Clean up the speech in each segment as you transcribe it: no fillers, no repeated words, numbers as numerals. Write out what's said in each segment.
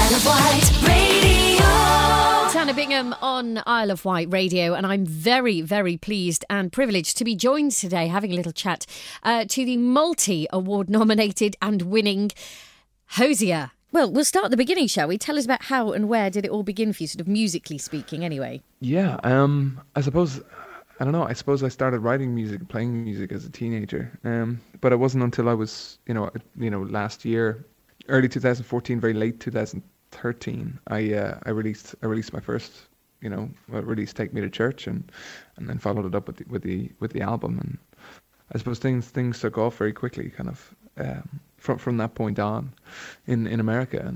Isle of Wight Radio. Tana Bingham on Isle of Wight Radio, and I'm very, very pleased and privileged to be joined today, having a little chat to the multi-award nominated and winning Hozier. Well, we'll start at the beginning, shall we? Tell us about how and where did it all begin for you, sort of musically speaking, anyway? Yeah, I suppose I started writing music, playing music as a teenager. But it wasn't until I was, last year, early 2014, very late 2013, I released my first, release, Take Me to Church, and then followed it up with the album. And I suppose things took off very quickly, kind of from that point on, in America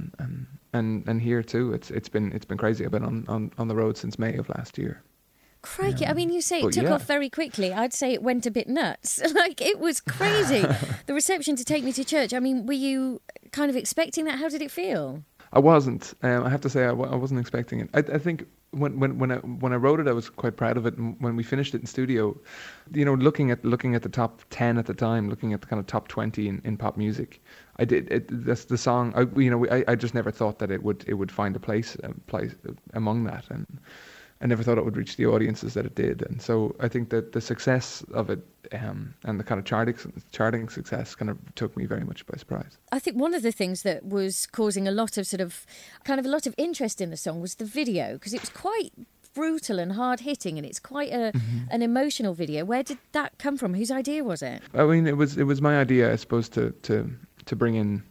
and here too. It's been crazy. I've been on the road since May of last year. Crikey, I mean, you say it took off very quickly. I'd say it went a bit nuts. Like, it was crazy. The reception to Take Me to Church, I mean, were you kind of expecting that? How did it feel? I wasn't. I have to say I wasn't expecting it. I think when I wrote it, I was quite proud of it. And when we finished it in studio, looking at the top 10 at the time, looking at the kind of top 20 in pop music, that's the song. I just never thought that it would find a place among that, and I never thought it would reach the audiences that it did. And so I think that the success of it and the kind of charting success kind of took me very much by surprise. I think one of the things that was causing a lot of interest in the song was the video, because it was quite brutal and hard-hitting, and it's quite an emotional video. Where did that come from? Whose idea was it? I mean, it was my idea, I suppose, to bring in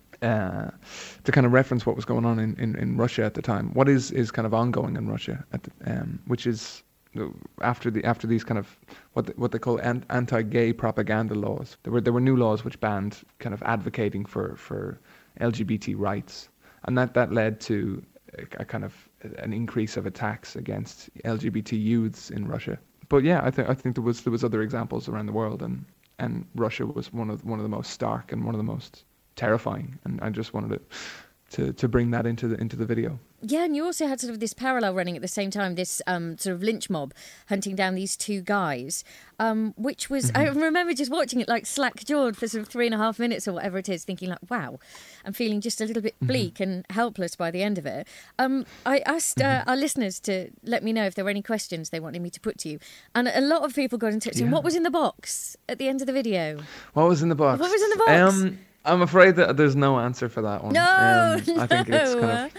to kind of reference what was going on in Russia at the time. What is kind of ongoing in Russia which is after these kind of what they call anti-gay propaganda laws. There were new laws which banned kind of advocating for LGBT rights, and that led to a kind of an increase of attacks against LGBT youths in Russia. But yeah, I think there was other examples around the world, and Russia was one of the most stark and one of the most terrifying, and I just wanted to bring that into the video. Yeah, and you also had sort of this parallel running at the same time, this sort of lynch mob hunting down these two guys, which was, I remember just watching it like slack-jawed for sort of 3.5 minutes or whatever it is, thinking like, wow, I'm feeling just a little bit bleak and helpless by the end of it. I asked our listeners to let me know if there were any questions they wanted me to put to you, and a lot of people got in touch saying, what was in the box at the end of the video? What was in the box? What was in the box? I'm afraid that there's no answer for that one. No, I think it's kind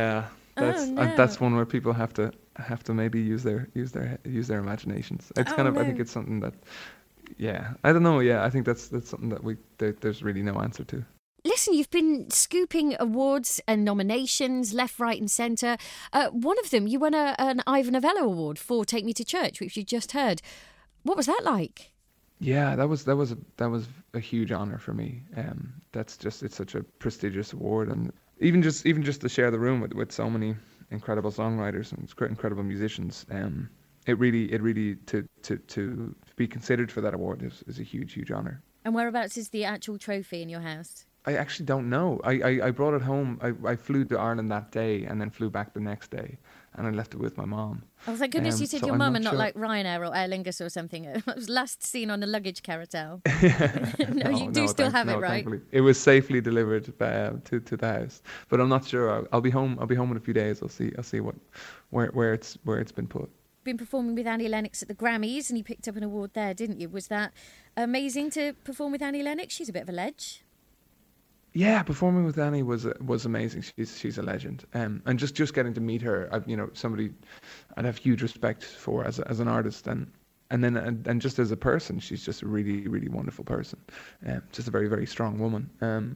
of that's one where people have to maybe use their imaginations. It's I think it's something that I don't know. I think that's something that there's really no answer to. Listen, you've been scooping awards and nominations left, right, and centre. One of them, you won an Ivor Novello Award for Take Me to Church, which you just heard. What was that like? Yeah, that was a huge honour for me. It's such a prestigious award, and even just to share the room with so many incredible songwriters and incredible musicians. It really to be considered for that award is a huge honour. And whereabouts is the actual trophy in your house? I actually don't know. I brought it home. I flew to Ireland that day and then flew back the next day, and I left it with my mom. Oh, thank goodness you said your mum and not like Ryanair or Aer Lingus or something. It was last seen on a luggage carousel. No, you do still have it, right? Thankfully. It was safely delivered to the house, but I'm not sure. I'll be home in a few days. I'll see where it's been put. Been performing with Annie Lennox at the Grammys, and you picked up an award there, didn't you? Was that amazing to perform with Annie Lennox? She's a bit of a ledge. Yeah, performing with Annie was amazing. She's a legend, and just getting to meet her, somebody I'd have huge respect for as an artist, and just as a person, she's just a really, really wonderful person, just a very, very strong woman.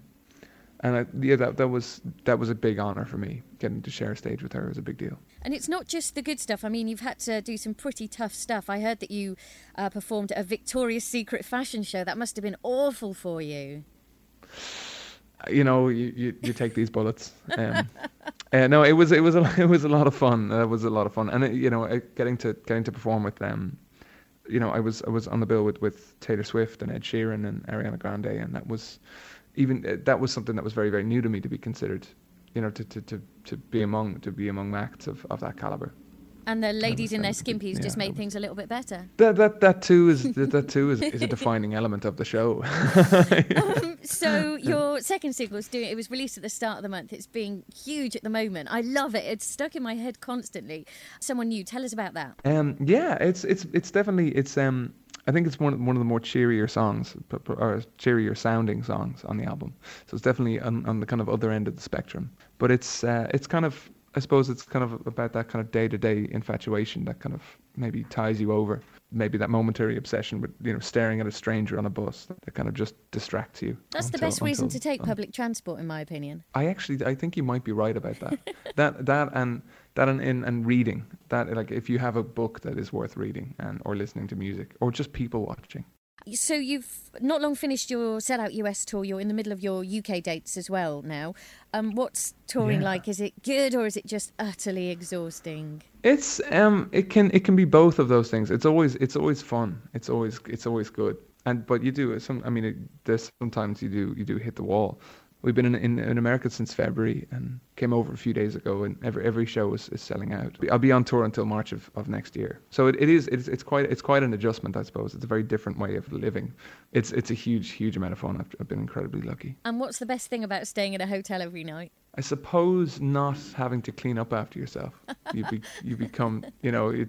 That was a big honour for me. Getting to share a stage with her was a big deal. And it's not just the good stuff. I mean, you've had to do some pretty tough stuff. I heard that you performed at a Victoria's Secret fashion show. That must have been awful for you. You take these bullets. No, it was a lot of fun. It was a lot of fun, and getting to perform with them. I was on the bill with Taylor Swift and Ed Sheeran and Ariana Grande, and that was something that was very, very new to me, to be considered. To be among acts of that caliber. And the ladies in their Understand. skimpies Yeah, just made that things a little bit better. That too is a defining element of the show. So your second single it was released at the start of the month. It's being huge at the moment. I love it. It's stuck in my head constantly. Someone new, tell us about that. Yeah, it's definitely I think it's one of the more cheerier songs or cheerier sounding songs on the album. So it's definitely on the kind of other end of the spectrum. But it's kind of, I suppose it's kind of about that kind of day-to-day infatuation that kind of maybe ties you over. Maybe that momentary obsession with, staring at a stranger on a bus that kind of just distracts you. That's the best reason to take public transport, in my opinion. I think you might be right about that. that and reading. That, like, if you have a book that is worth reading or listening to music or just people watching. So you've not long finished your Sell Out US tour. You're in the middle of your UK dates as well now. What's touring like? Is it good or is it just utterly exhausting? It's it can be both of those things. It's always fun. It's always good. But you do there's sometimes you do hit the wall. We've been in America since February and came over a few days ago, and every show is selling out. I'll be on tour until March of next year. So it's quite an adjustment, I suppose. It's a very different way of living. It's a huge amount of fun. I've been incredibly lucky. And what's the best thing about staying in a hotel every night? I suppose not having to clean up after yourself. You become, you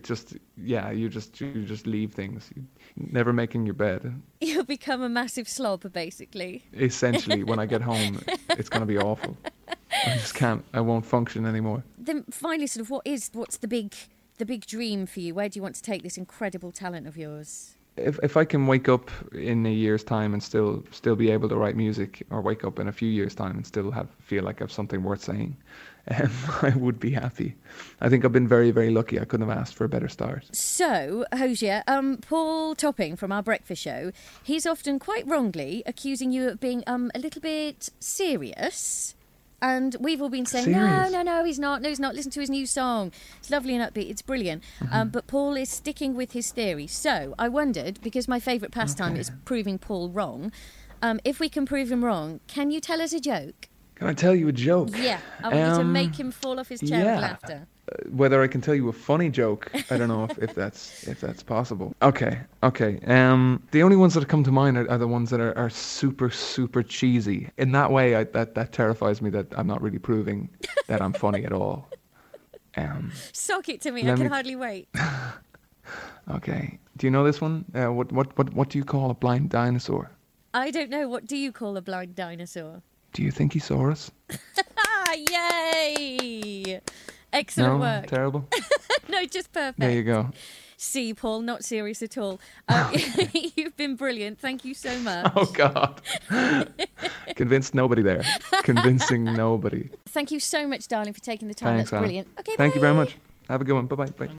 just leave things. You're never making your bed. You'll become a massive slob, basically. Essentially, when I get home, it's going to be awful. I just can't. I won't function anymore. Then finally, sort of, what's the big dream for you? Where do you want to take this incredible talent of yours? If I can wake up in a year's time and still be able to write music, or wake up in a few years' time and still feel like I have something worth saying, I would be happy. I think I've been very, very lucky. I couldn't have asked for a better start. So, Hosier, Paul Topping from Our Breakfast Show, he's often quite wrongly accusing you of being a little bit serious. And we've all been saying, Serious? no, he's not. No, he's not. Listen to his new song. It's lovely and upbeat. It's brilliant. But Paul is sticking with his theory. So I wondered, because my favourite pastime is proving Paul wrong, if we can prove him wrong, can you tell us a joke? Can I tell you a joke? Yeah, I want you to make him fall off his chair with laughter. Whether I can tell you a funny joke, I don't know if that's possible. Okay. The only ones that come to mind are the ones that are super, super cheesy. In that way, that terrifies me that I'm not really proving that I'm funny at all. Sock it to me. I can hardly wait. Okay. Do you know this one? What do you call a blind dinosaur? I don't know. What do you call a blind dinosaur? Do you think he saw us? Yay! Excellent work. Terrible? No, just perfect. There you go. See, Paul, not serious at all. You've been brilliant. Thank you so much. Oh, God. Convinced nobody there. Convincing nobody. Thank you so much, darling, for taking the time. Thanks, That's Anna. brilliant. Okay, Thank you very bye. much. Have a good one. Bye-bye. Bye.